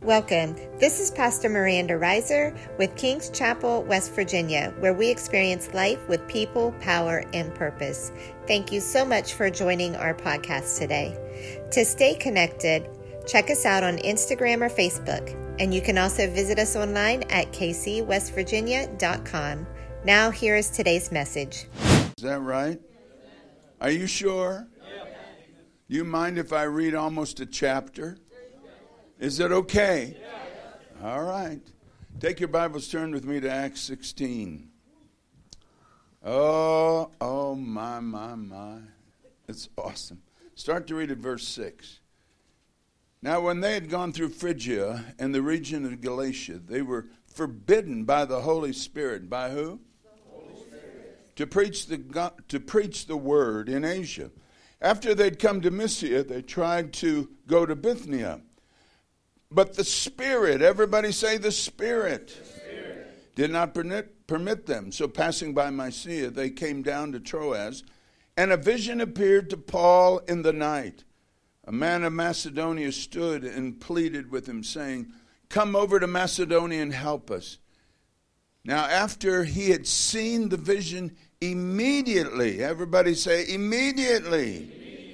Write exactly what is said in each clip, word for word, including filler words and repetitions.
Welcome. This is Pastor Miranda Reiser with King's Chapel, West Virginia, where we experience life with people, power, and purpose. Thank you so much for joining our podcast today. To stay connected, check us out on Instagram or Facebook, and you can also visit us online at k c west virginia dot com. Now, here is today's message. Is that right? Are you sure? Do you mind if I read almost a chapter? Is it okay? All right. Take your Bibles, turn with me to Acts sixteen. Oh, oh, my, my, my. It's awesome. Start to read at verse six. Now, when they had gone through Phrygia and the region of Galatia, they were forbidden by the Holy Spirit. By who? The Holy Spirit. To preach the, to preach the word in Asia. After they'd come to Mysia, they tried to go to Bithynia. But the Spirit, everybody say the Spirit, the Spirit. Did not permit, permit them. So passing by Mysia, they came down to Troas, and a vision appeared to Paul in the night. A man of Macedonia stood and pleaded with him, saying, "Come over to Macedonia and help us." Now, after he had seen the vision, immediately, everybody say immediately,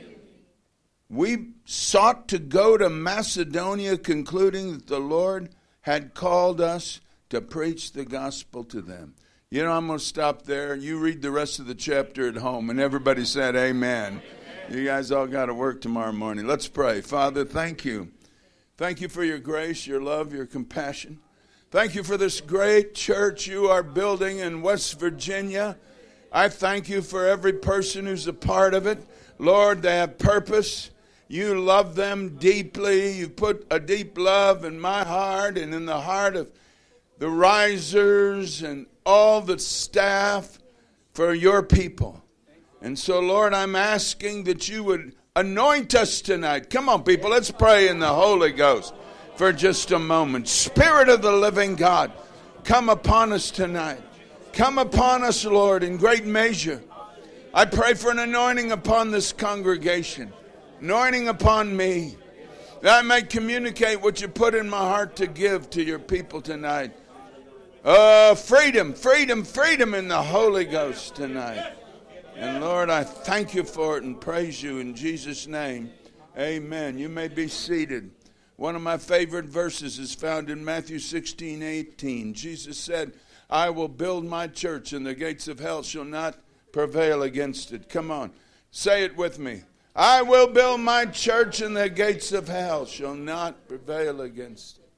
we sought to go to Macedonia, concluding that the Lord had called us to preach the gospel to them. You know, I'm going to stop there. You read the rest of the chapter at home. And everybody said amen. Amen. You guys all got to work tomorrow morning. Let's pray. Father, thank you. Thank you for your grace, your love, your compassion. Thank you for this great church you are building in West Virginia. I thank you for every person who's a part of it. Lord, they have purpose. You love them deeply. You put a deep love in my heart and in the heart of the risers and all the staff for your people. And so, Lord, I'm asking that you would anoint us tonight. Come on, people, let's pray in the Holy Ghost for just a moment. Spirit of the living God, come upon us tonight. Come upon us, Lord, in great measure. I pray for an anointing upon this congregation. Anointing upon me, that I may communicate what you put in my heart to give to your people tonight. Uh, freedom, freedom, freedom in the Holy Ghost tonight. And Lord, I thank you for it and praise you in Jesus' name. Amen. You may be seated. One of my favorite verses is found in Matthew sixteen eighteen. Jesus said, "I will build my church, and the gates of hell shall not prevail against it." Come on, say it with me. I will build my church, and the gates of hell shall not prevail against it.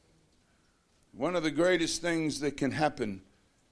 One of the greatest things that can happen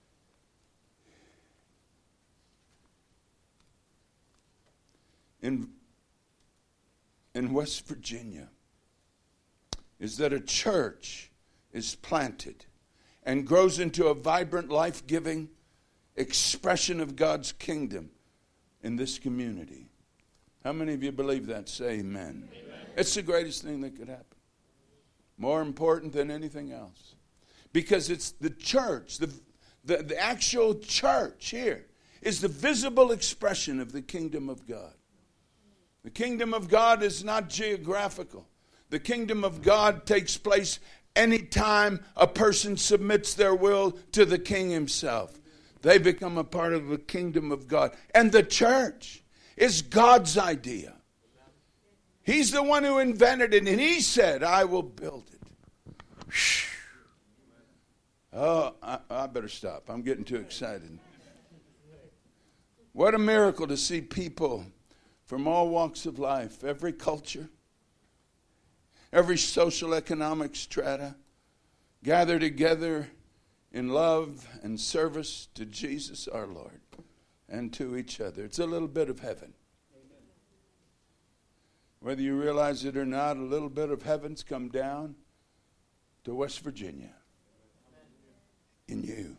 in, in West Virginia is that a church is planted and grows into a vibrant, life-giving expression of God's kingdom in this community. How many of you believe that? Say amen. Amen. It's the greatest thing that could happen. More important than anything else. Because it's the church, the, the, the actual church here is the visible expression of the kingdom of God. The kingdom of God is not geographical. The kingdom of God takes place anytime a person submits their will to the king himself. They become a part of the kingdom of God. And the church is God's idea. He's the one who invented it, and he said, "I will build it." Oh, I, I better stop. I'm getting too excited. What a miracle to see people from all walks of life, every culture, every social economic strata, gather together in love and service to Jesus our Lord. And to each other. It's a little bit of heaven. Amen. Whether you realize it or not, a little bit of heaven's come down to West Virginia. Amen. In you.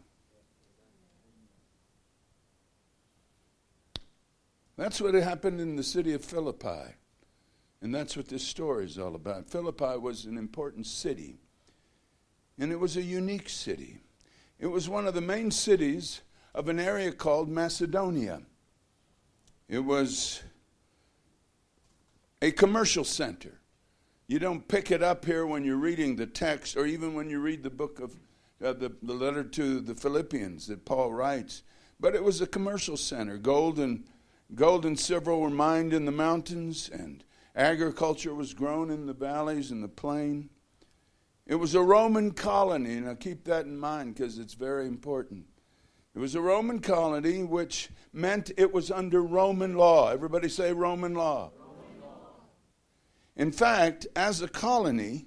That's what happened in the city of Philippi. And that's what this story is all about. Philippi was an important city. And it was a unique city. It was one of the main cities of an area called Macedonia. It was a commercial center. You don't pick it up here when you're reading the text, or even when you read the book of uh, the, the letter to the Philippians that Paul writes. But it was a commercial center. Gold and, gold and silver were mined in the mountains, and agriculture was grown in the valleys and the plain. It was a Roman colony. Now keep that in mind because it's very important. It was a Roman colony, which meant it was under Roman law. Everybody say Roman law. Roman law. In fact, as a colony,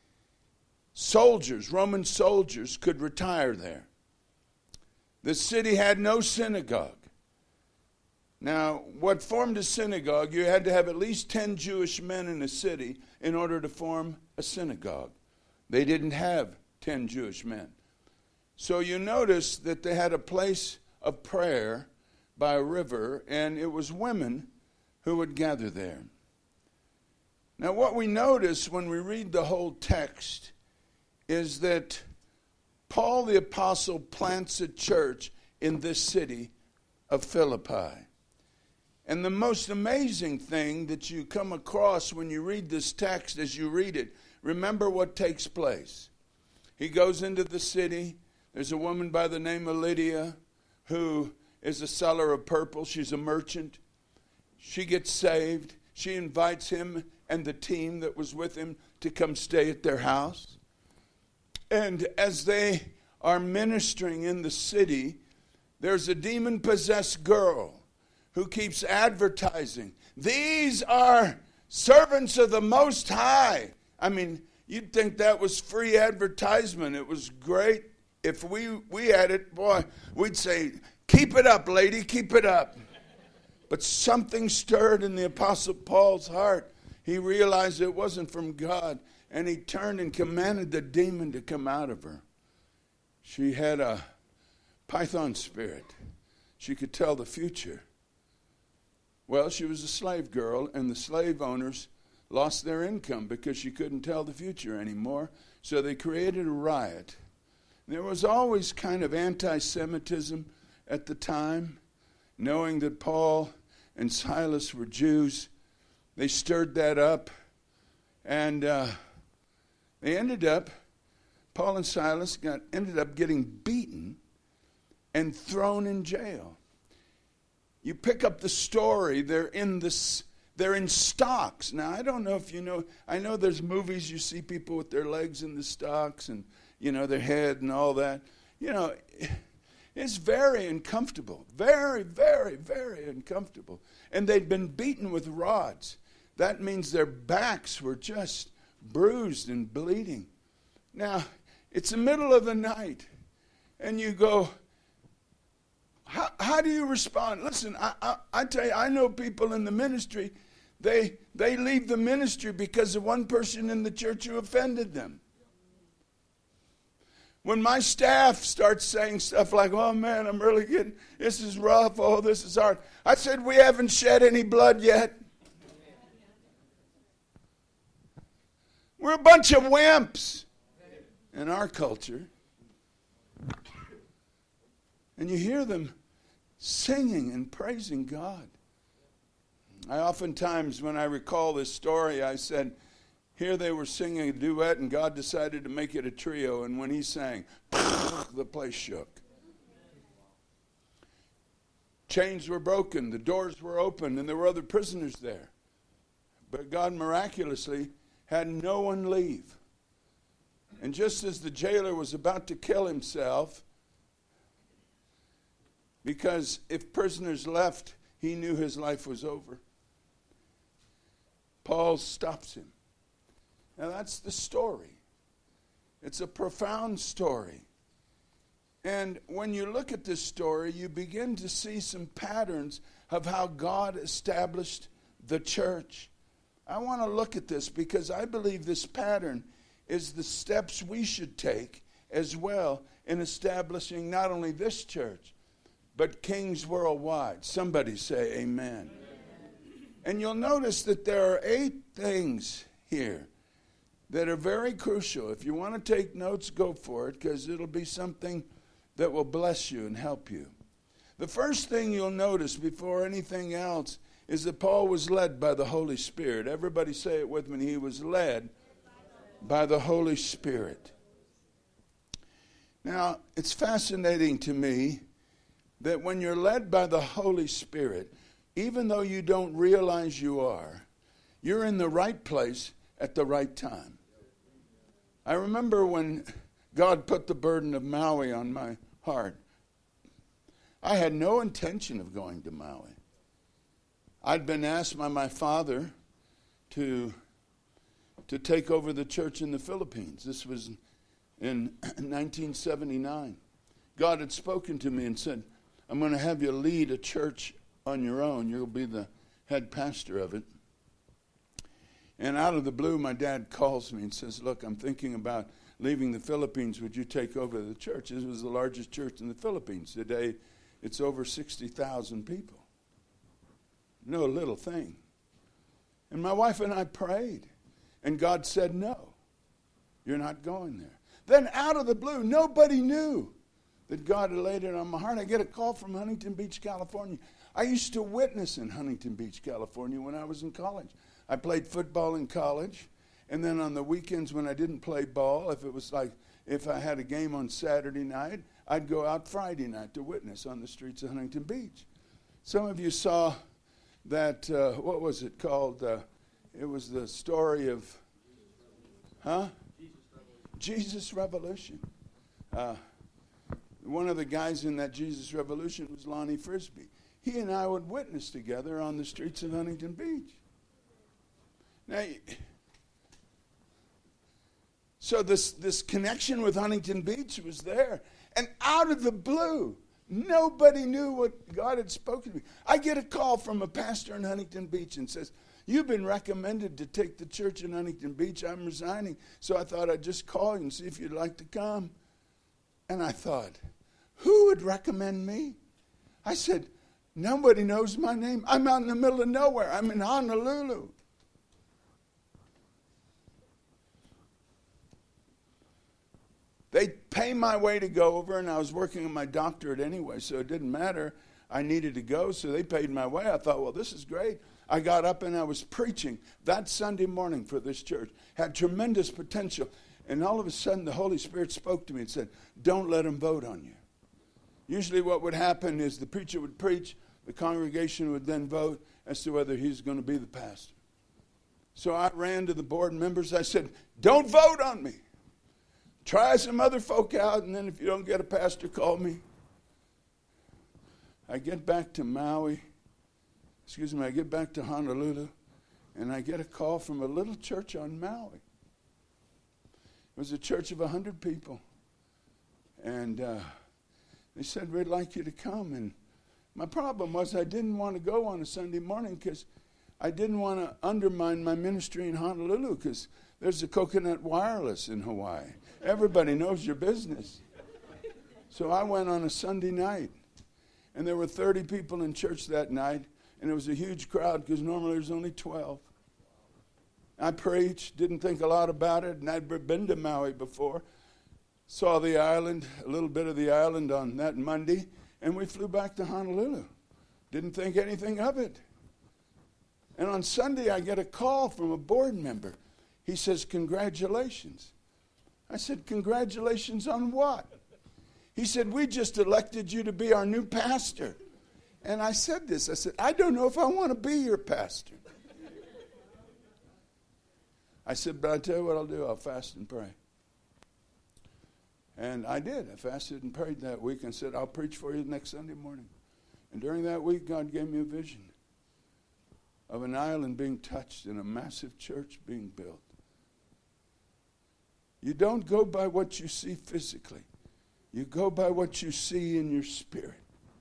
soldiers, Roman soldiers, could retire there. The city had no synagogue. Now, what formed a synagogue, you had to have at least ten Jewish men in a city in order to form a synagogue. They didn't have ten Jewish men. So you notice that they had a place of prayer by a river, and it was women who would gather there. Now, what we notice when we read the whole text is that Paul the Apostle plants a church in this city of Philippi. And the most amazing thing that you come across when you read this text, as you read it, remember what takes place. He goes into the city. There's a woman by the name of Lydia who is a seller of purple. She's a merchant. She gets saved. She invites him and the team that was with him to come stay at their house. And as they are ministering in the city, there's a demon-possessed girl who keeps advertising, "These are servants of the Most High." I mean, you'd think that was free advertisement. It was great. If we, we had it, boy, we'd say, "Keep it up, lady, keep it up." But something stirred in the Apostle Paul's heart. He realized it wasn't from God, and he turned and commanded the demon to come out of her. She had a python spirit. She could tell the future. Well, she was a slave girl, and the slave owners lost their income because she couldn't tell the future anymore. So they created a riot. There was always kind of anti-Semitism at the time. Knowing that Paul and Silas were Jews, they stirred that up. And uh, they ended up, Paul and Silas got ended up getting beaten and thrown in jail. You pick up the story, they're in this, they're in stocks. Now, I don't know if you know, I know there's movies you see people with their legs in the stocks and, you know, their head and all that. You know, it's very uncomfortable. Very, very, very uncomfortable. And they'd been beaten with rods. That means their backs were just bruised and bleeding. Now, it's the middle of the night, and you go, how, how do you respond? Listen, I, I, I tell you, I know people in the ministry, they, they leave the ministry because of one person in the church who offended them. When my staff starts saying stuff like, "Oh man, I'm really getting, this is rough, oh, this is hard," I said, "We haven't shed any blood yet. We're a bunch of wimps in our culture." And you hear them singing and praising God. I oftentimes, when I recall this story, I said, here they were singing a duet, and God decided to make it a trio. And when he sang, the place shook. Chains were broken, the doors were open, and there were other prisoners there. But God miraculously had no one leave. And just as the jailer was about to kill himself, because if prisoners left, he knew his life was over, Paul stops him. Now that's the story. It's a profound story. And when you look at this story, you begin to see some patterns of how God established the church. I want to look at this because I believe this pattern is the steps we should take as well in establishing not only this church, but Kings Worldwide. Somebody say amen. Amen. And you'll notice that there are eight things here that are very crucial. If you want to take notes, go for it, because it'll be something that will bless you and help you. The first thing you'll notice before anything else is that Paul was led by the Holy Spirit. Everybody say it with me. He was led by the Holy Spirit. Now, it's fascinating to me that when you're led by the Holy Spirit, even though you don't realize you are, you're in the right place at the right time. I remember when God put the burden of Maui on my heart. I had no intention of going to Maui. I'd been asked by my father to, to take over the church in the Philippines. This was in nineteen seventy-nine. God had spoken to me and said, I'm going to have you lead a church on your own. You'll be the head pastor of it. And out of the blue, my dad calls me and says, look, I'm thinking about leaving the Philippines. Would you take over the church? This was the largest church in the Philippines. Today, it's over sixty thousand people. No little thing. And my wife and I prayed. And God said, no, you're not going there. Then out of the blue, nobody knew that God had laid it on my heart. I get a call from Huntington Beach, California. I used to witness in Huntington Beach, California when I was in college. I played football in college. And then on the weekends when I didn't play ball, if it was like, if I had a game on Saturday night, I'd go out Friday night to witness on the streets of Huntington Beach. Some of you saw that, uh, what was it called? Uh, it was the story of, huh? Jesus Revolution. Uh, one of the guys in that Jesus Revolution was Lonnie Frisbee. He and I would witness together on the streets of Huntington Beach. Now, so this, this connection with Huntington Beach was there. And out of the blue, nobody knew what God had spoken to me. I get a call from a pastor in Huntington Beach and says, you've been recommended to take the church in Huntington Beach. I'm resigning. So I thought I'd just call you and see if you'd like to come. And I thought, who would recommend me? I said, nobody knows my name. I'm out in the middle of nowhere. I'm in Honolulu. They pay my way to go over, and I was working on my doctorate anyway, so it didn't matter. I needed to go, so they paid my way. I thought, well, this is great. I got up and I was preaching that Sunday morning for this church. Had tremendous potential. And all of a sudden, the Holy Spirit spoke to me and said, don't let them vote on you. Usually what would happen is the preacher would preach, the congregation would then vote as to whether he's going to be the pastor. So I ran to the board members. I said, don't vote on me. Try some other folk out, and then if you don't get a pastor, call me. I get back to Maui. Excuse me, I get back to Honolulu, and I get a call from a little church on Maui. It was a church of one hundred people. And uh, they said, we'd like you to come. And my problem was I didn't want to go on a Sunday morning because I didn't want to undermine my ministry in Honolulu because there's a Coconut Wireless in Hawaii. Everybody knows your business. So I went on a Sunday night. And there were thirty people in church that night. And it was a huge crowd because normally there's only twelve. I preached, didn't think a lot about it, and I'd been to Maui before. Saw the island, a little bit of the island on that Monday, and we flew back to Honolulu. Didn't think anything of it. And on Sunday, I get a call from a board member. He says, congratulations. I said, congratulations on what? He said, we just elected you to be our new pastor. And I said this, I said, I don't know if I want to be your pastor. I said, but I'll tell you what I'll do, I'll fast and pray. And I did. I fasted and prayed that week and said, I'll preach for you next Sunday morning. And during that week, God gave me a vision of an island being touched and a massive church being built. You don't go by what you see physically. You go by what you see in your spirit.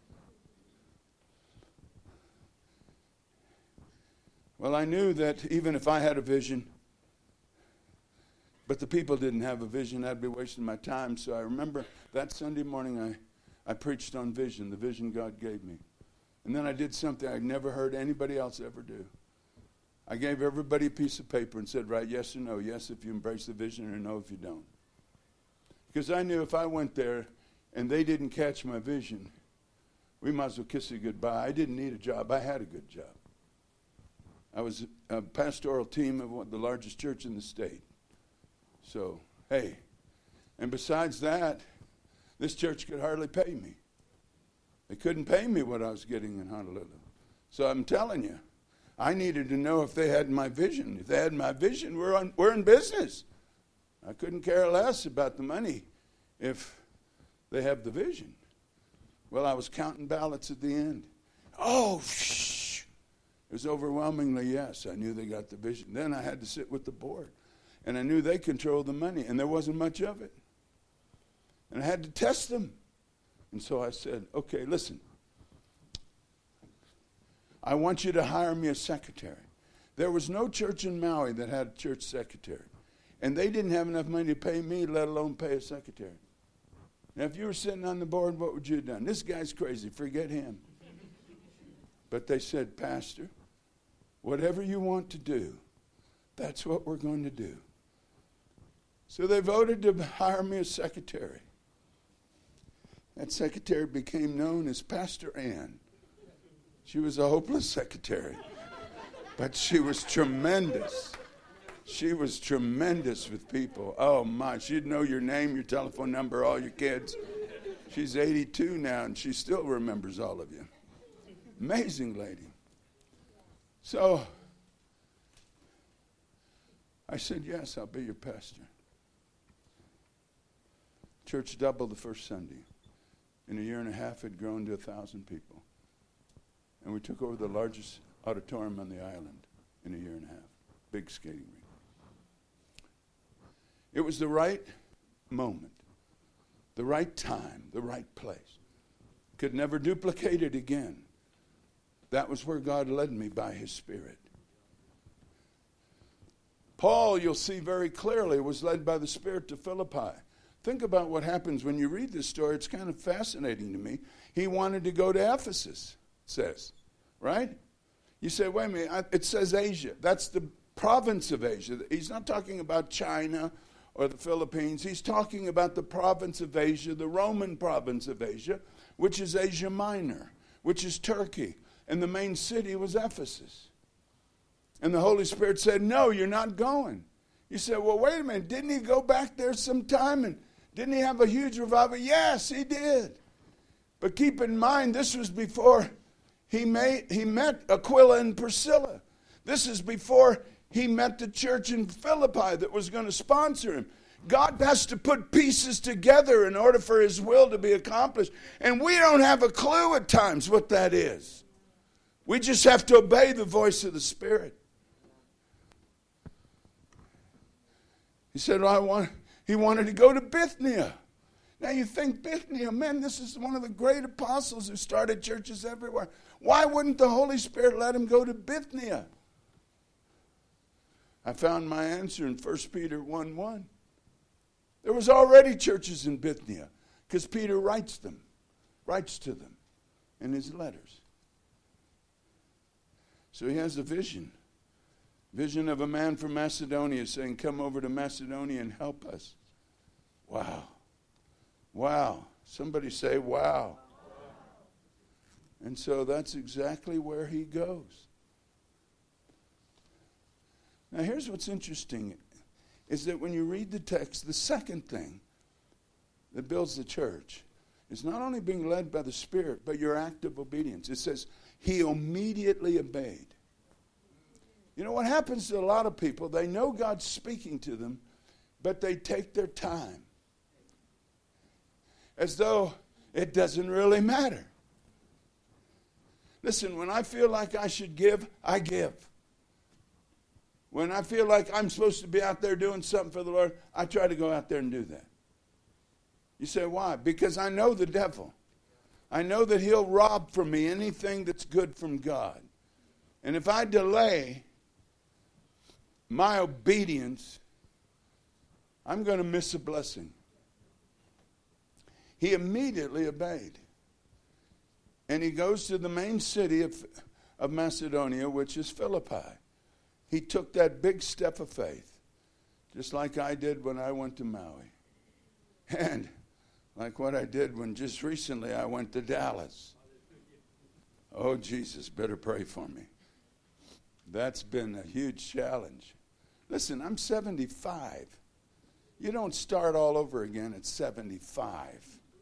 Well, I knew that even if I had a vision, but the people didn't have a vision, I'd be wasting my time. So I remember that Sunday morning I, I preached on vision, the vision God gave me. And then I did something I'd never heard anybody else ever do. I gave everybody a piece of paper and said, write yes or no. Yes if you embrace the vision, or no if you don't. Because I knew if I went there and they didn't catch my vision, we might as well kiss it goodbye. I didn't need a job. I had a good job. I was a pastoral team of one, the largest church in the state. So, hey, and besides that, this church could hardly pay me. They couldn't pay me what I was getting in Honolulu. So I'm telling you, I needed to know if they had my vision. If they had my vision, we're on, we're in business. I couldn't care less about the money if they have the vision. Well, I was counting ballots at the end. Oh, shh. It was overwhelmingly yes. I knew they got the vision. Then I had to sit with the board. And I knew they controlled the money, and there wasn't much of it. And I had to test them. And so I said, okay, listen. I want you to hire me a secretary. There was no church in Maui that had a church secretary. And they didn't have enough money to pay me, let alone pay a secretary. Now, if you were sitting on the board, what would you have done? This guy's crazy. Forget him. But they said, Pastor, whatever you want to do, that's what we're going to do. So they voted to hire me a secretary. That secretary became known as Pastor Ann. She was a hopeless secretary, but she was tremendous. She was tremendous with people. Oh, my. She'd know your name, your telephone number, all your kids. She's eighty-two now, and she still remembers all of you. Amazing lady. So I said, yes, I'll be your pastor. Church doubled the first Sunday. In a year and a half, it had grown to a thousand people. And we took over the largest auditorium on the island in a year and a half. Big skating rink. It was the right moment, the right time, the right place. Could never duplicate it again. That was where God led me by his Spirit. Paul, you'll see very clearly, was led by the Spirit to Philippi. Think about what happens when you read this story. It's kind of fascinating to me. He wanted to go to Ephesus, it says, right? You say, wait a minute, it says Asia. That's the province of Asia. He's not talking about China or the Philippines. He's talking about the province of Asia, the Roman province of Asia, which is Asia Minor, which is Turkey. And the main city was Ephesus. And the Holy Spirit said, no, you're not going. You said, well, wait a minute, didn't he go back there sometime and didn't he have a huge revival? Yes, he did. But keep in mind, this was before he, made, he met Aquila and Priscilla. This is before he met the church in Philippi that was going to sponsor him. God has to put pieces together in order for his will to be accomplished. And we don't have a clue at times what that is. We just have to obey the voice of the Spirit. He said, well, I want, he wanted to go to Bithynia. Now you think Bithynia, man, this is one of the great apostles who started churches everywhere. Why wouldn't the Holy Spirit let him go to Bithynia? I found my answer in First Peter one one. There was already churches in Bithynia because Peter writes them, writes to them in his letters. So he has a vision. Vision of a man from Macedonia saying, come over to Macedonia and help us. Wow. Wow. Somebody say, wow. And so that's exactly where he goes. Now here's what's interesting, is that when you read the text, the second thing that builds the church is not only being led by the Spirit, but your active obedience. It says, he immediately obeyed. You know what happens to a lot of people? They know God's speaking to them, but they take their time. As though it doesn't really matter. Listen, when I feel like I should give, I give. When I feel like I'm supposed to be out there doing something for the Lord, I try to go out there and do that. You say, why? Because I know the devil. I know that he'll rob from me anything that's good from God. And if I delay my obedience, I'm going to miss a blessing. He immediately obeyed. And he goes to the main city of, of Macedonia, which is Philippi. He took that big step of faith, just like I did when I went to Maui. And like what I did when just recently I went to Dallas. Oh, Jesus, better pray for me. That's been a huge challenge. Listen, I'm seventy-five. You don't start all over again at seventy-five.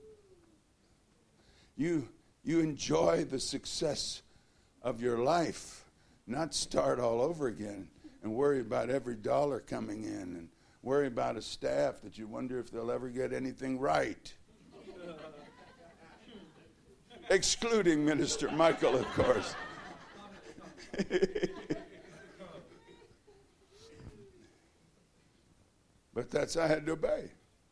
You, you enjoy the success of your life, not start all over again and worry about every dollar coming in and worry about a staff that you wonder if they'll ever get anything right. Excluding Minister Michael, of course. But that's, I had to obey.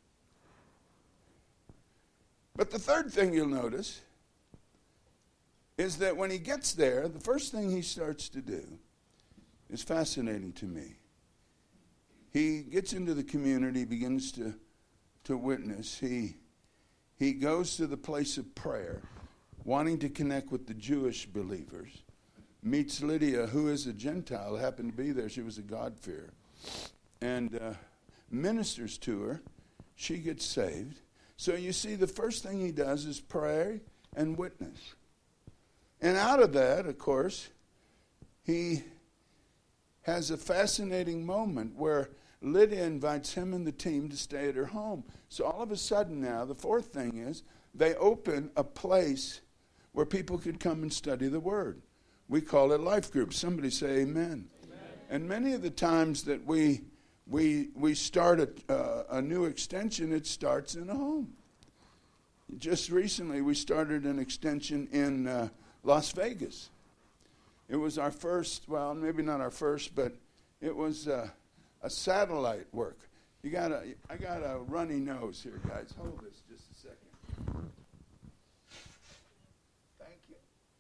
But the third thing you'll notice is that when he gets there, the first thing he starts to do is fascinating to me. He gets into the community, begins to, to witness. He, he goes to the place of prayer, wanting to connect with the Jewish believers. Meets Lydia, who is a Gentile, happened to be there. She was a God-fearer. And uh, ministers to her. She gets saved. So you see, the first thing he does is pray and witness. And out of that, of course, he has a fascinating moment where Lydia invites him and the team to stay at her home. So all of a sudden now, the fourth thing is, they open a place where people could come and study the Word. We call it life groups. Somebody say amen. Amen. And many of the times that we we we start a, uh, a new extension, it starts in a home. Just recently, we started an extension in uh, Las Vegas. It was our first, well, maybe not our first, but it was uh, a satellite work. You got a, I got a runny nose here, guys. Hold this just a second. Thank you.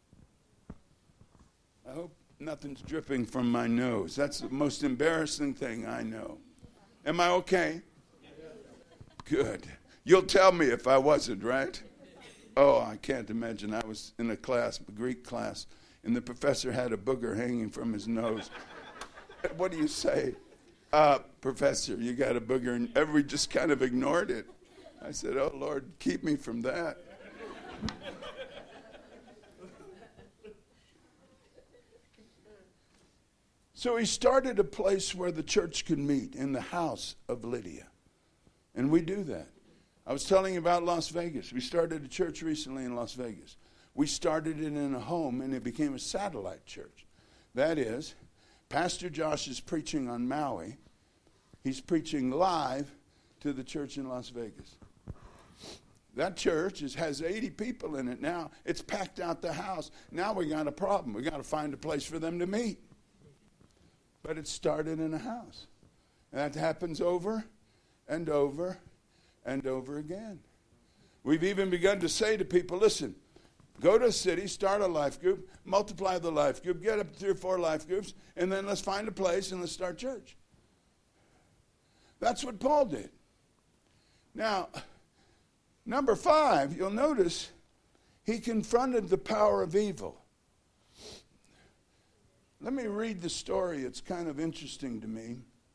I hope nothing's dripping from my nose. That's the most embarrassing thing I know. Am I okay? Good. You'll tell me if I wasn't, right? Oh, I can't imagine. I was in a class, a Greek class, and the professor had a booger hanging from his nose. What do you say? Uh, professor, you got a booger, and everybody just kind of ignored it. I said, oh, Lord, keep me from that. So he started a place where the church could meet, in the house of Lydia. And we do that. I was telling you about Las Vegas. We started a church recently in Las Vegas. We started it in a home, and it became a satellite church. That is, Pastor Josh is preaching on Maui. He's preaching live to the church in Las Vegas. That church is, has eighty people in it now. It's packed out the house. Now we got a problem. We got to find a place for them to meet. But it started in a house. And that happens over and over and over again. We've even begun to say to people, listen, go to a city, start a life group, multiply the life group, get up to three or four life groups, and then let's find a place and let's start church. That's what Paul did. Now, number five, you'll notice he confronted the power of evil. Let me read the story. It's kind of interesting to me.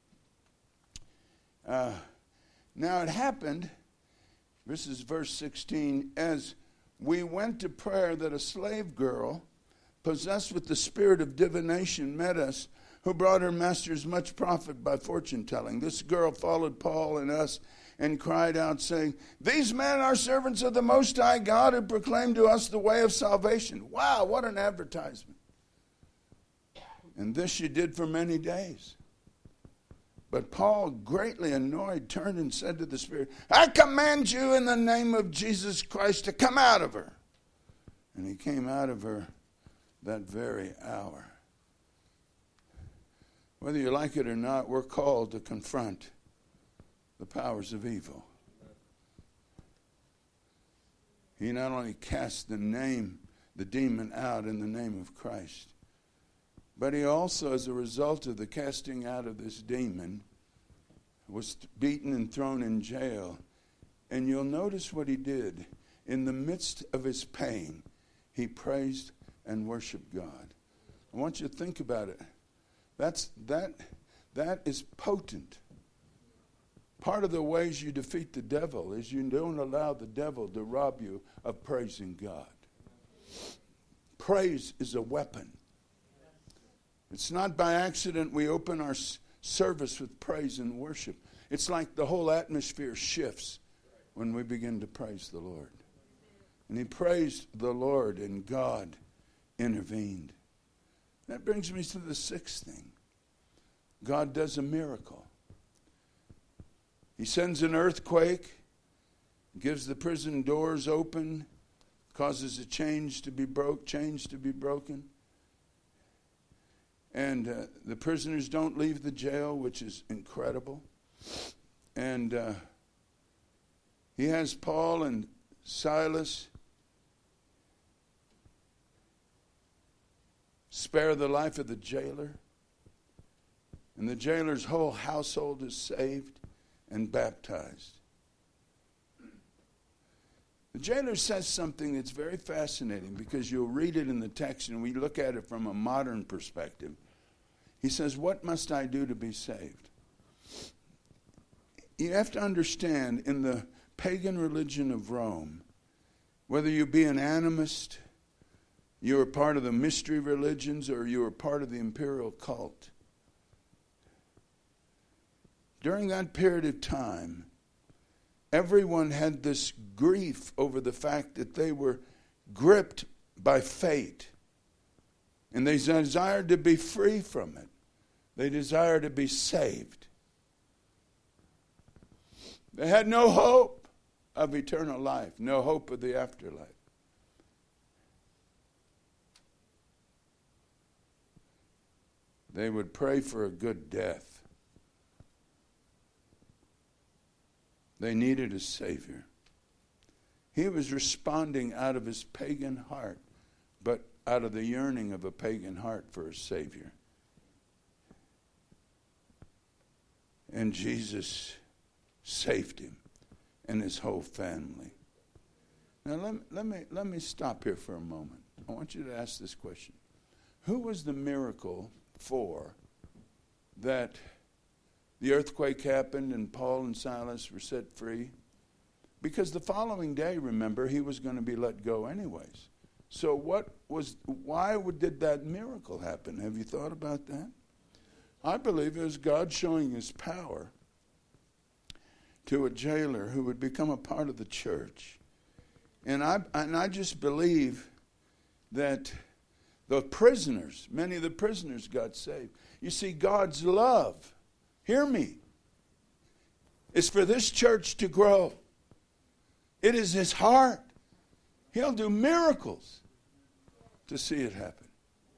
Uh, now it happened, this is verse sixteen, as we went to prayer that a slave girl, possessed with the spirit of divination, met us, who brought her masters much profit by fortune telling. This girl followed Paul and us and cried out, saying, these men are servants of the Most High God who proclaim to us the way of salvation. Wow, what an advertisement. And this she did for many days. But Paul, greatly annoyed, turned and said to the Spirit, I command you in the name of Jesus Christ to come out of her. And he came out of her that very hour. Whether you like it or not, we're called to confront the powers of evil. He not only cast the name, the demon out in the name of Christ, but he also, as a result of the casting out of this demon, was beaten and thrown in jail. And you'll notice what he did. In the midst of his pain, he praised and worshiped God. I want you to think about it. That's that that is potent. Part of the ways you defeat the devil is you don't allow the devil to rob you of praising God. Praise is a weapon. It's not by accident we open our service with praise and worship. It's like the whole atmosphere shifts when we begin to praise the Lord. And he praised the Lord, and God intervened. That brings me to the sixth thing. God does a miracle. He sends an earthquake, gives the prison doors open, causes a change to be broke, chains to be broken. And uh, the prisoners don't leave the jail, which is incredible. And uh, he has Paul and Silas spare the life of the jailer. And the jailer's whole household is saved and baptized. The jailer says something that's very fascinating, because you'll read it in the text and we look at it from a modern perspective. He says, "What must I do to be saved?" You have to understand, in the pagan religion of Rome, whether you be an animist, you are part of the mystery religions, or you are part of the imperial cult, during that period of time, everyone had this grief over the fact that they were gripped by fate. And they desired to be free from it. They desired to be saved. They had no hope of eternal life, no hope of the afterlife. They would pray for a good death. They needed a Savior. He was responding out of his pagan heart, but out of the yearning of a pagan heart for a Savior. And Jesus saved him and his whole family. Now let me, let me, let me stop here for a moment. I want you to ask this question. Who was the miracle for that the earthquake happened and Paul and Silas were set free? Because the following day, remember, he was going to be let go anyways. So what was, why would, did that miracle happen? Have you thought about that? I believe it was God showing his power to a jailer who would become a part of the church. And I, and I just believe that the prisoners, many of the prisoners got saved. You see, God's love, hear me, is for this church to grow. It is his heart. He'll do miracles to see it happen.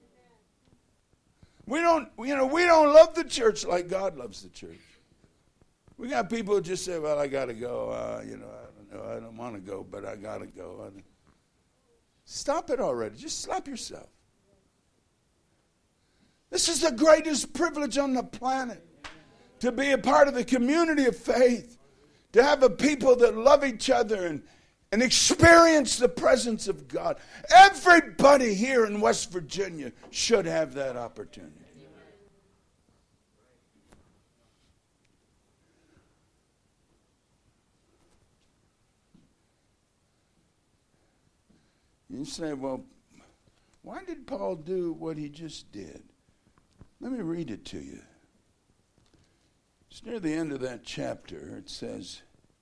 We don't, you know, we don't love the church like God loves the church. We got people who just say, "Well, I got to go. Uh, you know, I don't know. I don't want to go, but I got to go." Stop it already. Just slap yourself. This is the greatest privilege on the planet, to be a part of the community of faith, to have a people that love each other and, and experience the presence of God. Everybody here in West Virginia should have that opportunity. You say, "Well, why did Paul do what he just did?" Let me read it to you. It's near the end of that chapter. It says,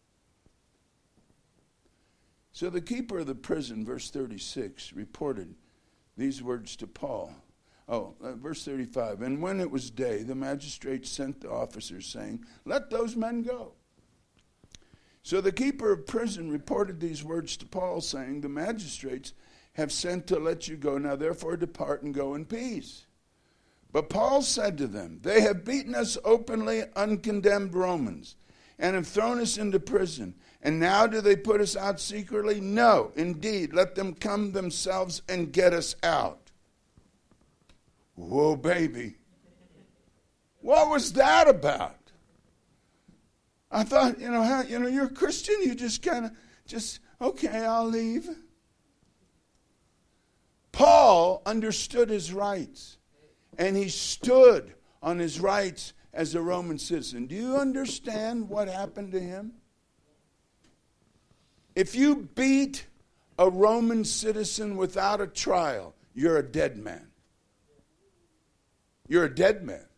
"So the keeper of the prison," verse thirty-six, reported these words to Paul. Oh, uh, verse thirty-five. "And when it was day, the magistrates sent the officers, saying, 'Let those men go.' So the keeper of prison reported these words to Paul, saying, 'The magistrates have sent to let you go. Now therefore depart and go in peace.' But Paul said to them, 'They have beaten us openly, uncondemned Romans, and have thrown us into prison. And now do they put us out secretly? No, indeed, let them come themselves and get us out.'" Whoa, baby. What was that about? I thought, you know, how, you know, you're a Christian, you just kind of, just, okay, I'll leave. Paul understood his rights, and he stood on his rights as a Roman citizen. Do you understand what happened to him? If you beat a Roman citizen without a trial, you're a dead man. You're a dead man.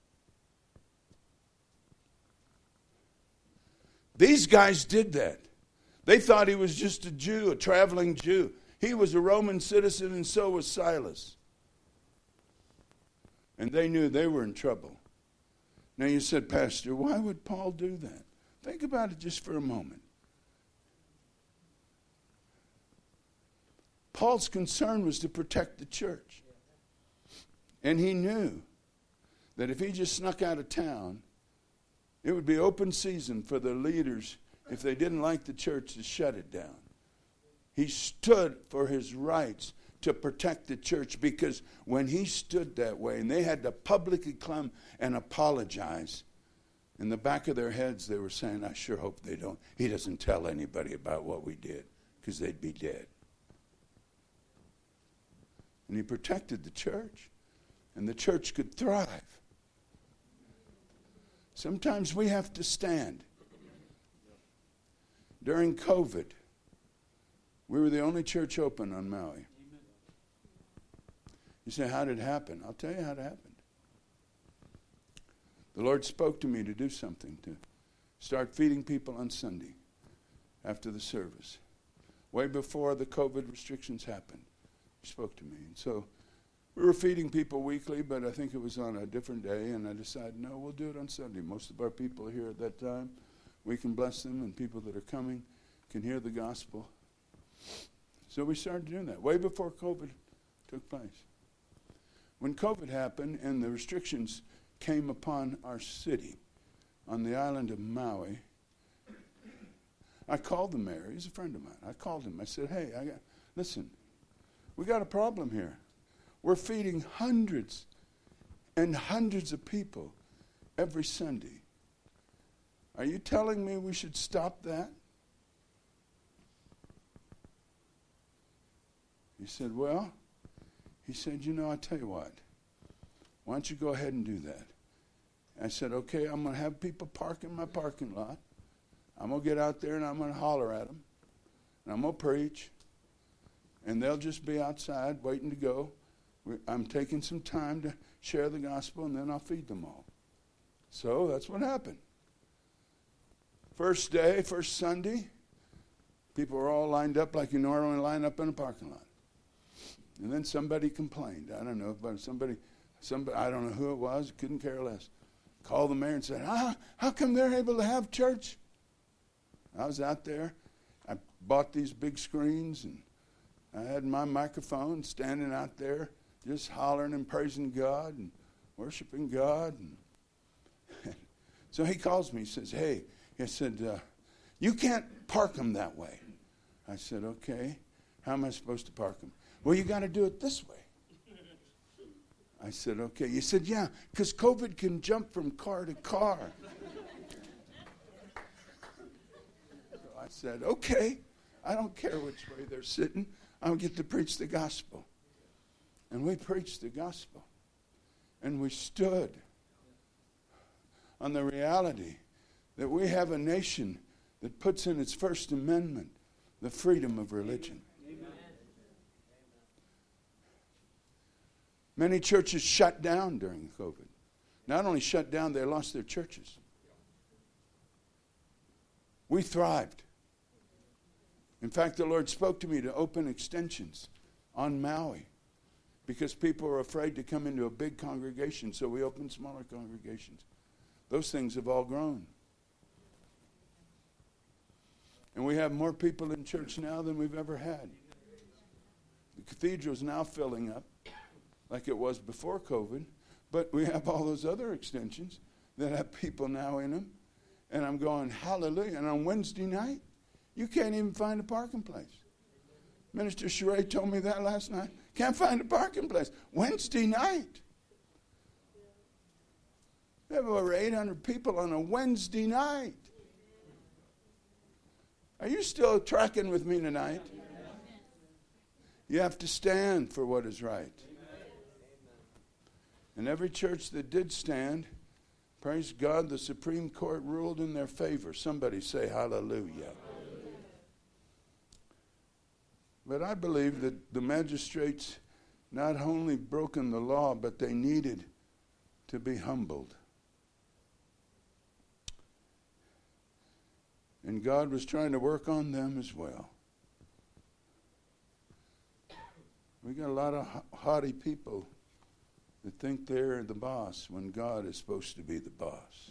These guys did that. They thought he was just a Jew, a traveling Jew. He was a Roman citizen, and so was Silas. And they knew they were in trouble. Now you said, Pastor, why would Paul do that? Think about it just for a moment. Paul's concern was to protect the church. And he knew that if he just snuck out of town, it would be open season for the leaders, if they didn't like the church, to shut it down. He stood for his rights to protect the church, because when he stood that way and they had to publicly come and apologize, in the back of their heads they were saying, I sure hope they don't. He doesn't tell anybody about what we did, because they'd be dead. And he protected the church, and the church could thrive. Sometimes we have to stand. During COVID, we were the only church open on Maui. You say, how did it happen? I'll tell you how it happened. The Lord spoke to me to do something, to start feeding people on Sunday after the service. Way before the COVID restrictions happened, He spoke to me. And so we were feeding people weekly, but I think it was on a different day, and I decided, no, we'll do it on Sunday. Most of our people are here at that time. We can bless them, and people that are coming can hear the gospel. So we started doing that way before COVID took place. When COVID happened and the restrictions came upon our city on the island of Maui, I called the mayor. He's a friend of mine. I called him. I said, hey, I got, listen, we got a problem here. We're feeding hundreds and hundreds of people every Sunday. Are you telling me we should stop that? He said, well, he said, you know, I tell you what, why don't you go ahead and do that? I said, okay, I'm going to have people park in my parking lot. I'm going to get out there and I'm going to holler at them. And I'm going to preach. And they'll just be outside waiting to go. I'm taking some time to share the gospel, and then I'll feed them all. So that's what happened. First day, first Sunday, people were all lined up like you normally line up in a parking lot. And then somebody complained. I don't know, but somebody, somebody I don't know who it was, couldn't care less. Called the mayor and said, ah, how come they're able to have church? I was out there. I bought these big screens, and I had my microphone standing out there just hollering and praising God and worshiping God. And so he calls me. He says, hey, he said, uh, you can't park them that way. I said, okay, how am I supposed to park them? Well, you got to do it this way. I said, okay. He said, yeah, because COVID can jump from car to car. So I said, okay, I don't care which way they're sitting. I'll get to preach the gospel. And we preached the gospel. And we stood on the reality that we have a nation that puts in its First Amendment the freedom of religion. Amen. Many churches shut down during COVID. Not only shut down, they lost their churches. We thrived. In fact, the Lord spoke to me to open extensions on Maui because people were afraid to come into a big congregation, so we opened smaller congregations. Those things have all grown. And we have more people in church now than we've ever had. The cathedral is now filling up like it was before COVID, but we have all those other extensions that have people now in them. And I'm going, hallelujah. And on Wednesday night, you can't even find a parking place. Minister Sheree told me that last night. Can't find a parking place. Wednesday night. We have over eight hundred people on a Wednesday night. Are you still tracking with me tonight? You have to stand for what is right. And every church that did stand, praise God, the Supreme Court ruled in their favor. Somebody say hallelujah. But I believe that the magistrates not only broken the law, but they needed to be humbled. And God was trying to work on them as well. We got a lot of haughty people that think they're the boss when God is supposed to be the boss.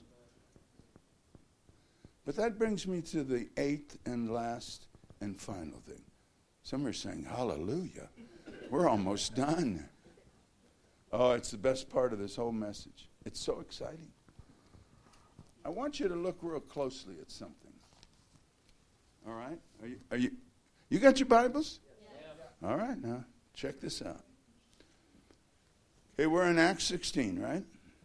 But that brings me to the eighth and last and final thing. Some are saying, hallelujah. We're almost done. Oh, it's the best part of this whole message. It's so exciting. I want you to look real closely at something. All right? Are you, are you, you got your Bibles? Yeah. All right, now check this out. Okay, we're in Acts sixteen, right?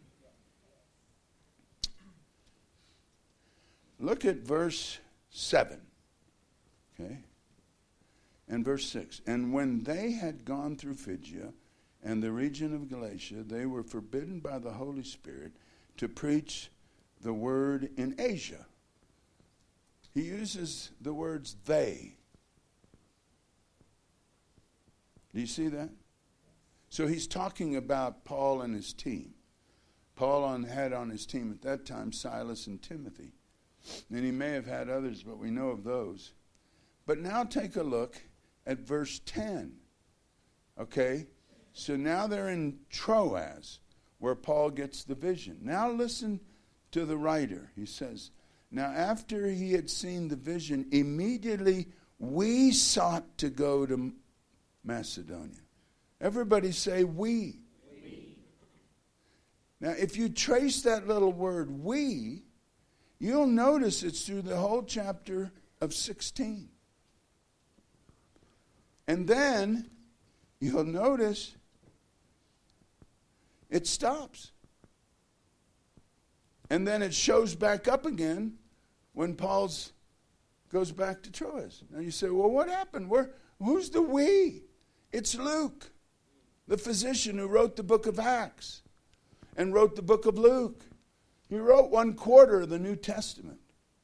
Look at verse seven. Okay? And verse six. And when they had gone through Phrygia and the region of Galatia, they were forbidden by the Holy Spirit to preach the word in Asia. He uses the words they. Do you see that? So he's talking about Paul and his team. Paul on, had on his team at that time Silas and Timothy. And he may have had others, but we know of those. But now take a look at verse ten. Okay? So now they're in Troas, where Paul gets the vision. Now listen to the writer. He says, now after he had seen the vision, immediately we sought to go to Macedonia. Everybody say we. we. Now if you trace that little word we, you'll notice it's through the whole chapter of sixteen. And then you'll notice it stops. And then it shows back up again when Paul's goes back to Troas. Now you say, well, what happened? Where, who's the we? It's Luke, the physician who wrote the book of Acts and wrote the book of Luke. He wrote one quarter of the New Testament.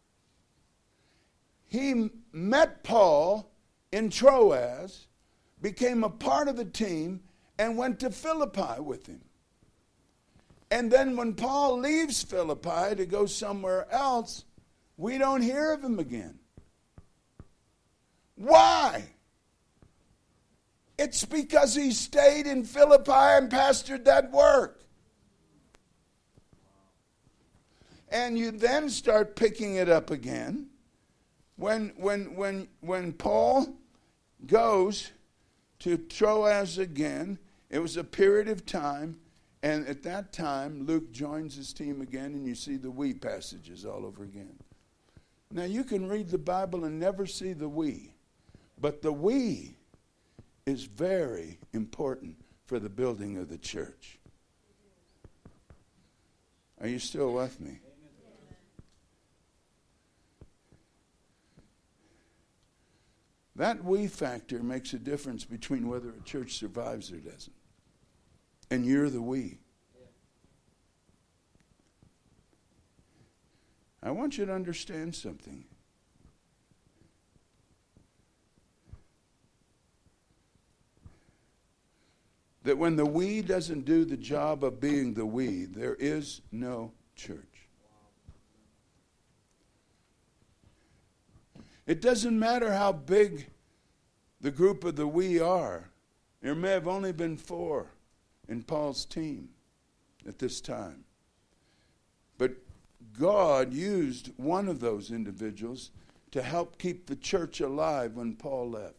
He met Paul in Troas, became a part of the team, and went to Philippi with him. And then when Paul leaves Philippi to go somewhere else, we don't hear of him again. Why? It's because he stayed in Philippi and pastored that work. And you then start picking it up again when when when when Paul goes to Troas again. It was a period of time, and at that time Luke joins his team again, and you see the we passages all over again. Now you can read the Bible and never see the we, but the we is very important for the building of the church. Are you still with me? That we factor makes a difference between whether a church survives or doesn't. And you're the we. I want you to understand something. That when the we doesn't do the job of being the we, there is no church. It doesn't matter how big the group of the we are. There may have only been four in Paul's team at this time. But God used one of those individuals to help keep the church alive when Paul left.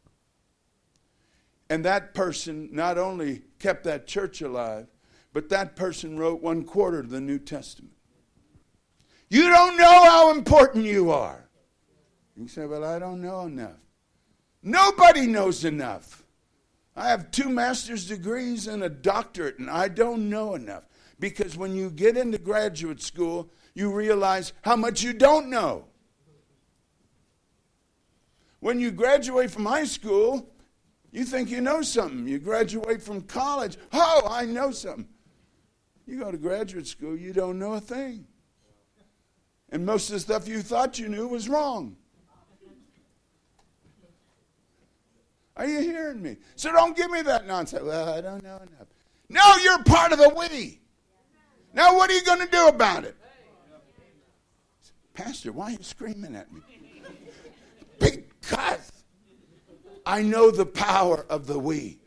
And that person not only kept that church alive, but that person wrote one quarter of the New Testament. You don't know how important you are. You say, well, I don't know enough. Nobody knows enough. I have two master's degrees and a doctorate, and I don't know enough. Because when you get into graduate school, you realize how much you don't know. When you graduate from high school, you think you know something. You graduate from college, oh, I know something. You go to graduate school, you don't know a thing. And most of the stuff you thought you knew was wrong. Are you hearing me? So don't give me that nonsense. Well, I don't know enough. No, you're part of the we. Now what are you going to do about it? Pastor, why are you screaming at me? Because I know the power of the we.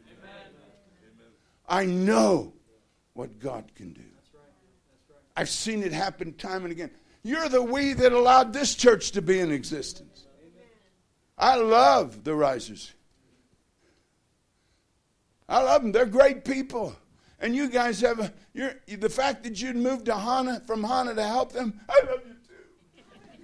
I know what God can do. I've seen it happen time and again. You're the we that allowed this church to be in existence. I love the Risers. I love them. They're great people. And you guys have a, you're, the fact that you'd moved to Hana, from Hana to help them, I love you too.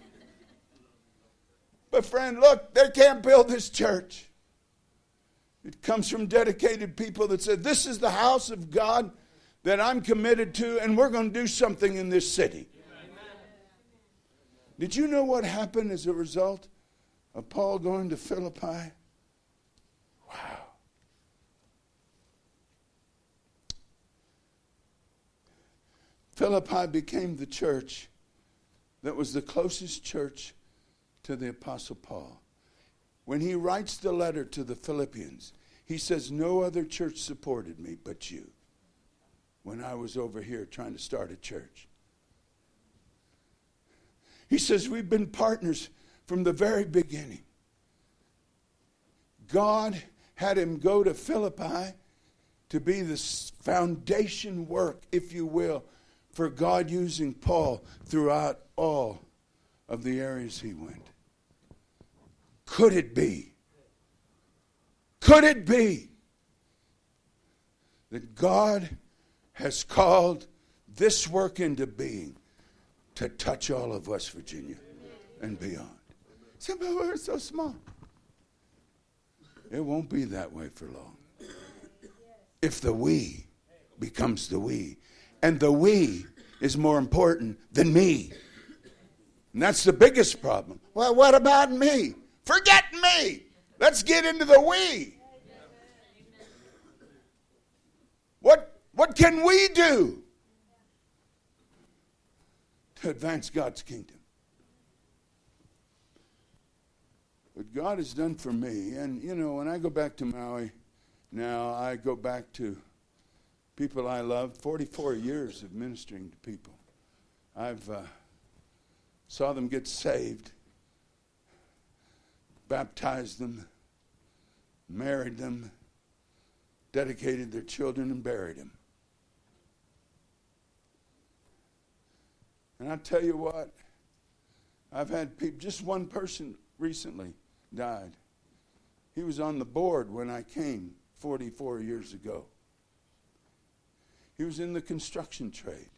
But friend, look, they can't build this church. It comes from dedicated people that said, this is the house of God that I'm committed to, and we're going to do something in this city. Amen. Did you know what happened as a result of Paul going to Philippi? Wow. Philippi became the church that was the closest church to the Apostle Paul. When he writes the letter to the Philippians, he says, no other church supported me but you when I was over here trying to start a church. He says, we've been partners from the very beginning. God had him go to Philippi to be the foundation work, if you will, for God using Paul throughout all of the areas he went. Could it be? Could it be that God has called this work into being to touch all of West Virginia and beyond? Some of us are so small. It won't be that way for long. If the we becomes the we, and the we is more important than me. And that's the biggest problem. Well, what about me? Forget me. Let's get into the we. What, what can we do to advance God's kingdom? What God has done for me, and you know, when I go back to Maui now, I go back to people I love, forty-four years of ministering to people. I've uh, saw them get saved, baptized them, married them, dedicated their children, and buried them. And I tell you what, I've had people, just one person recently died. He was on the board when I came forty-four years ago. He was in the construction trade.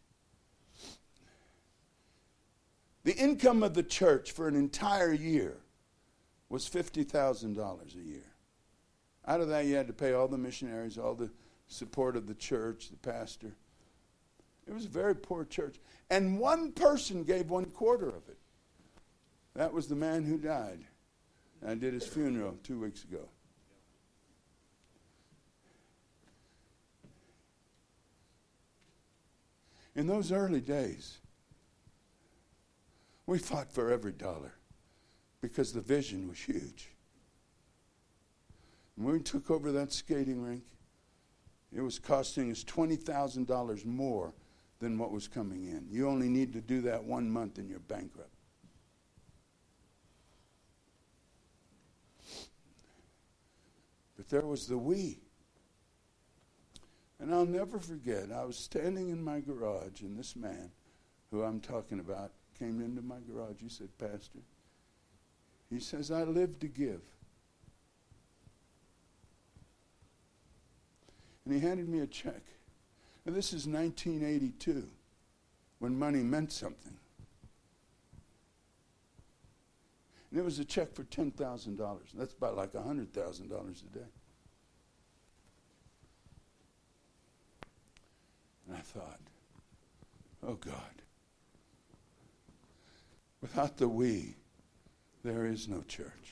The income of the church for an entire year was fifty thousand dollars a year. Out of that, you had to pay all the missionaries, all the support of the church, the pastor. It was a very poor church. And one person gave one quarter of it. That was the man who died. I did his funeral two weeks ago. In those early days, we fought for every dollar because the vision was huge. When we took over that skating rink, it was costing us twenty thousand dollars more than what was coming in. You only need to do that one month and you're bankrupt. But there was the we. And I'll never forget, I was standing in my garage, and this man, who I'm talking about, came into my garage. He said, Pastor, he says, I live to give. And he handed me a check. And this is nineteen eighty-two, when money meant something. And it was a check for ten thousand dollars. That's about like one hundred thousand dollars a day. And I thought, oh God, without the we, there is no church.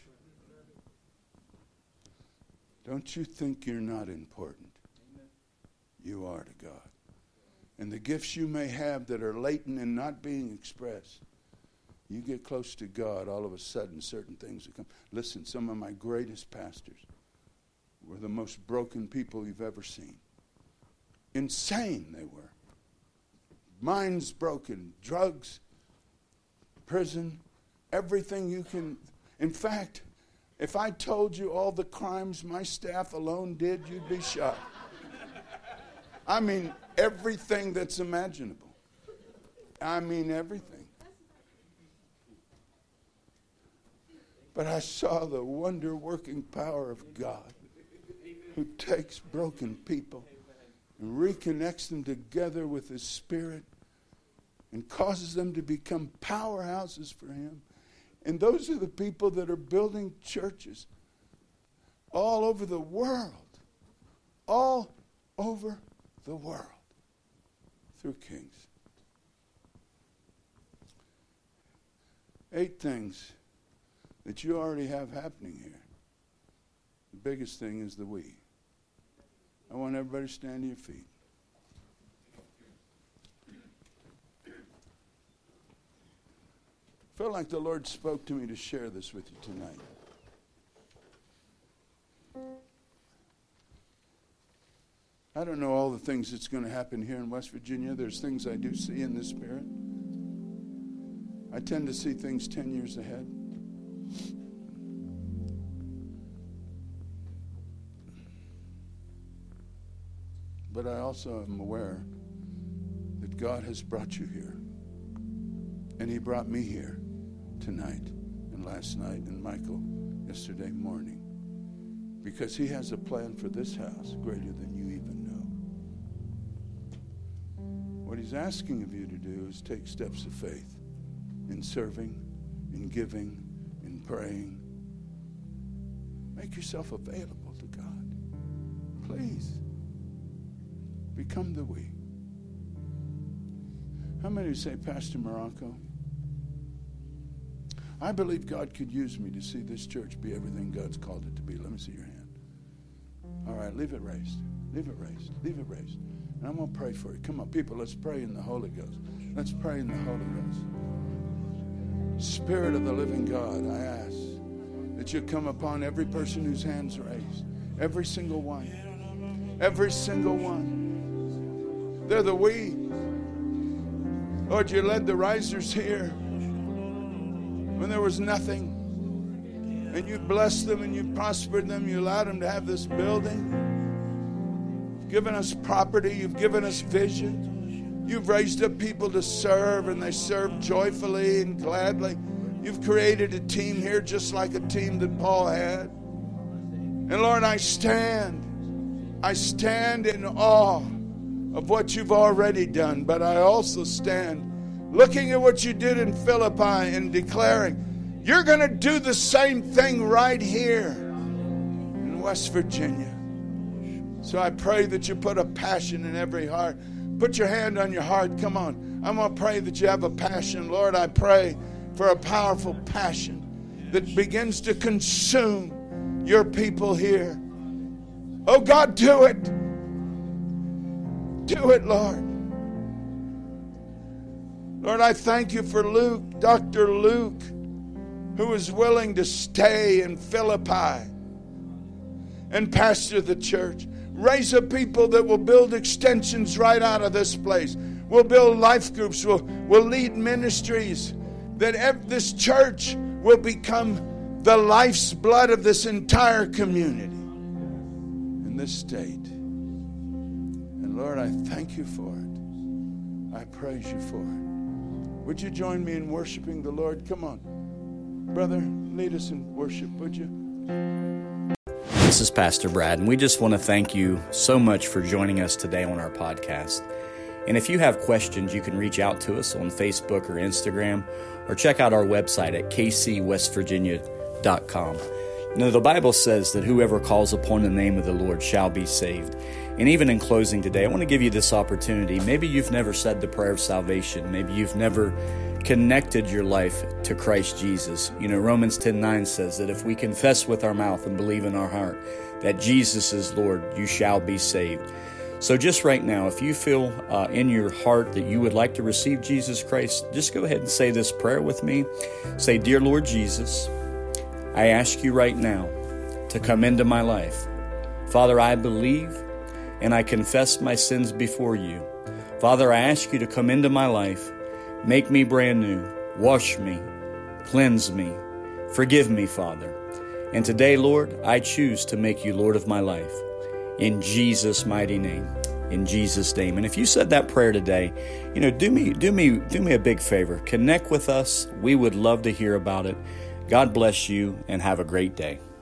Don't you think you're not important? Amen. You are to God. And the gifts you may have that are latent and not being expressed, you get close to God, all of a sudden certain things will come. Listen, some of my greatest pastors were the most broken people you've ever seen. Insane they were. minds broken, drugs, prison, everything you can. In fact, if I told you all the crimes my staff alone did, you'd be shocked. I mean, everything that's imaginable. I mean, everything. But I saw the wonder-working power of God who takes broken people and reconnects them together with His Spirit and causes them to become powerhouses for Him. And those are the people that are building churches all over the world. All over the world. Through Kings. Eight things that you already have happening here. The biggest thing is the we. I want everybody to stand to your feet. I felt like the Lord spoke to me to share this with you tonight. I don't know all the things that's going to happen here in West Virginia. There's things I do see in the Spirit. I tend to see things ten years ahead. But I also am aware that God has brought you here. And He brought me here tonight and last night and Michael yesterday morning. Because He has a plan for this house greater than you even know. What He's asking of you to do is take steps of faith in serving, in giving, in praying. Make yourself available to God. Please. Become the we. How many say, Pastor Morocco, I believe God could use me to see this church be everything God's called it to be. Let me see your hand. All right, leave it raised. Leave it raised. Leave it raised. And I'm going to pray for you. Come on, people, let's pray in the Holy Ghost. Let's pray in the Holy Ghost. Spirit of the living God, I ask that you come upon every person whose hand's raised. Every single one. Every single one. They're the we. Lord, you led the risers here when there was nothing. And you blessed them and you prospered them. You allowed them to have this building. You've given us property. You've given us vision. You've raised up people to serve, and they serve joyfully and gladly. You've created a team here just like a team that Paul had. And Lord, I stand. I stand in awe of what you've already done, but I also stand looking at what you did in Philippi and declaring, you're going to do the same thing right here in West Virginia. So I pray that you put a passion in every heart. Put your hand on your heart. Come on. I'm going to pray that you have a passion. Lord, I pray for a powerful passion that begins to consume your people here. Oh God, do it. Do it, Lord. Lord, I thank you for Luke, Doctor Luke, who is willing to stay in Philippi and pastor the church. Raise up people that will build extensions right out of this place. We'll build life groups. We'll, we'll lead ministries. That ev- this church will become the life's blood of this entire community in this state. And Lord, I thank you for it. I praise you for it. Would you join me in worshiping the Lord? Come on. Brother, lead us in worship, would you? This is Pastor Brad, and we just want to thank you so much for joining us today on our podcast. And if you have questions, you can reach out to us on Facebook or Instagram, or check out our website at k c west virginia dot com. Now, the Bible says that whoever calls upon the name of the Lord shall be saved. And even in closing today, I want to give you this opportunity. Maybe you've never said the prayer of salvation. Maybe you've never connected your life to Christ Jesus. You know, Romans ten nine says that if we confess with our mouth and believe in our heart that Jesus is Lord, you shall be saved. So just right now, if you feel uh, in your heart that you would like to receive Jesus Christ, just go ahead and say this prayer with me. Say, Dear Lord Jesus, I ask you right now to come into my life. Father, I believe and I confess my sins before you. Father, I ask you to come into my life, make me brand new, wash me, cleanse me, forgive me, Father. And today, Lord, I choose to make you Lord of my life. In Jesus' mighty name. In Jesus' name. And if you said that prayer today, you know, do me, do me, do me a big favor. Connect with us. We would love to hear about it. God bless you and have a great day.